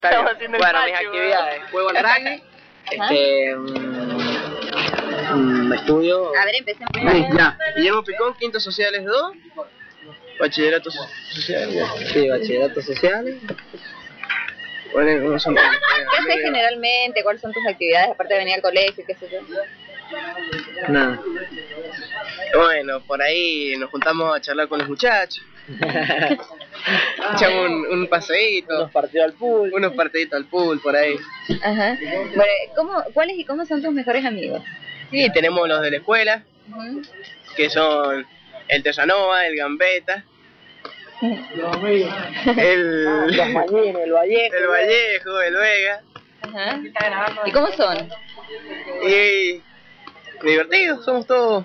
Estamos haciendo el Bueno, patio, mis actividades. Juego al rugby. Estudio. A ver, empecemos. Ya, Guillermo Picón, quinto sociales 2. Bachillerato social. Sí, bachillerato sociales. Bueno, ¿cómo son? ¿Qué haces generalmente? ¿Cuáles son tus actividades aparte de venir al colegio? ¿Qué sé yo? Nada. Bueno, por ahí nos juntamos a charlar con los muchachos. Echamos un paseíto. Unos partidos al pool. Unos partiditos al pool por ahí. Ajá. Bueno, ¿cuáles y cómo son tus mejores amigos? Y tenemos los de la escuela, Uh-huh. que son el Tesanova, el Gambetta, el Vallejo, el Vega. Ajá. ¿Y cómo son? Y divertidos, somos todos.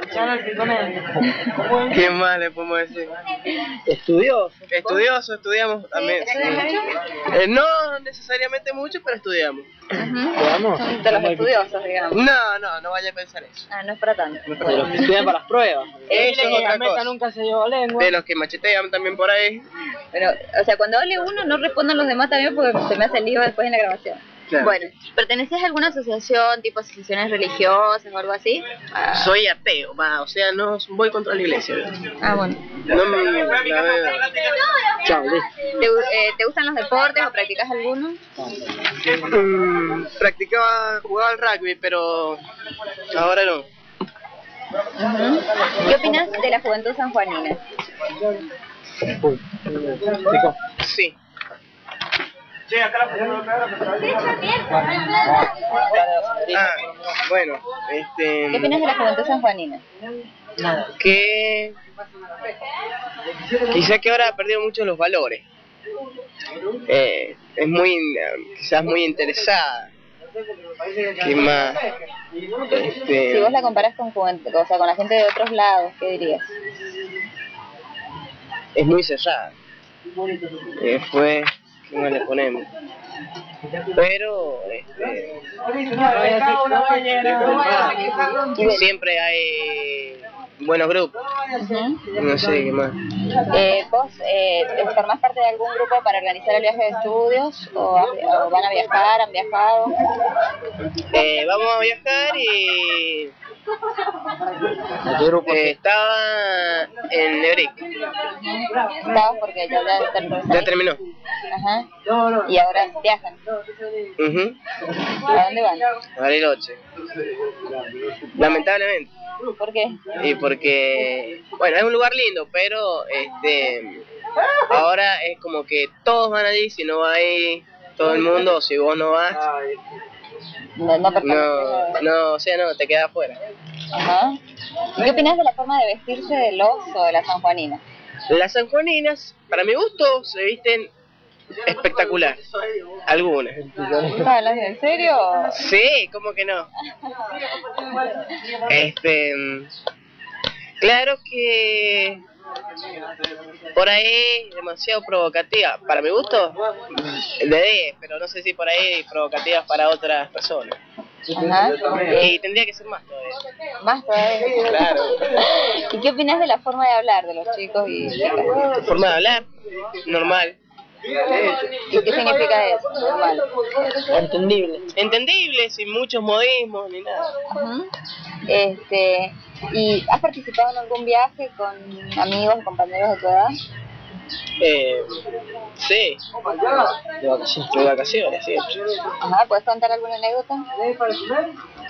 ¿Qué más le podemos decir? Estudioso. Estudiosos, estudiamos también. ¿Estudias mucho? No necesariamente mucho, pero estudiamos. Ajá. Son de los estudiosos, digamos. No vaya a pensar eso. Ah, no es para tanto. De los que estudian para las pruebas. Eso es otra Meta cosa. nunca se llevó lengua. De los que machetean también por ahí. Pero, o sea, cuando hable uno, no respondan los demás también porque se me hace el lío después en la grabación. Claro. Bueno, ¿perteneces a alguna asociación, tipo asociaciones religiosas o algo así? Ah, Soy ateo, o sea, no voy contra la iglesia. bueno. No me la veo. Chao, listo. ¿Te gustan los deportes o practicas alguno? Jugaba al rugby, pero ahora no. ¿Qué opinas de la juventud sanjuanina? Sí. Bueno, ¿Qué opinas de la juventud sanjuanina? que quizá que ahora ha perdido mucho los valores. Es quizás muy interesada. ¿Qué más? Si vos la comparás con juventud, o sea, con la gente de otros lados, ¿qué dirías? Es muy cerrada. Después, ¿qué más le ponemos? Pero siempre hay buenos grupos. No sé qué más. ¿Vos formás parte de algún grupo para organizar el viaje de estudios? ¿O van a viajar? ¿Han viajado? Vamos a viajar y ¿A qué grupo? estaba en Nebrick. Estabas porque Ya terminó. Ajá. Y ahora viajan. ¿A dónde van? A Bariloche. Lamentablemente. ¿Por qué? Y porque, bueno, es un lugar lindo, pero ahora es como que todos van allí, si no va ahí todo el mundo, o si vos no vas, no, o sea, no, te quedas afuera. Ajá. ¿Y qué opinas de la forma de vestirse de los o de la sanjuanina? Las sanjuaninas, para mi gusto, se visten espectacular. Algunas. ¿Hablas en serio? Sí, ¿cómo que no? Claro que por ahí demasiado provocativa. Para mi gusto, de 10, pero no sé si por ahí provocativas para otras personas. Ajá. Y tendría que ser más todavía. Más todavía. Claro. ¿Y qué opinas de la forma de hablar de los chicos y chicas? Forma de hablar, normal. ¿Y qué significa eso? Normal. Entendible. Entendible, sin muchos modismos ni nada. Ujú. ¿Y has participado en algún viaje con amigos o compañeros de tu edad? Sí, De vacaciones. de vacaciones siempre. Ajá, ¿puedes contar alguna anécdota?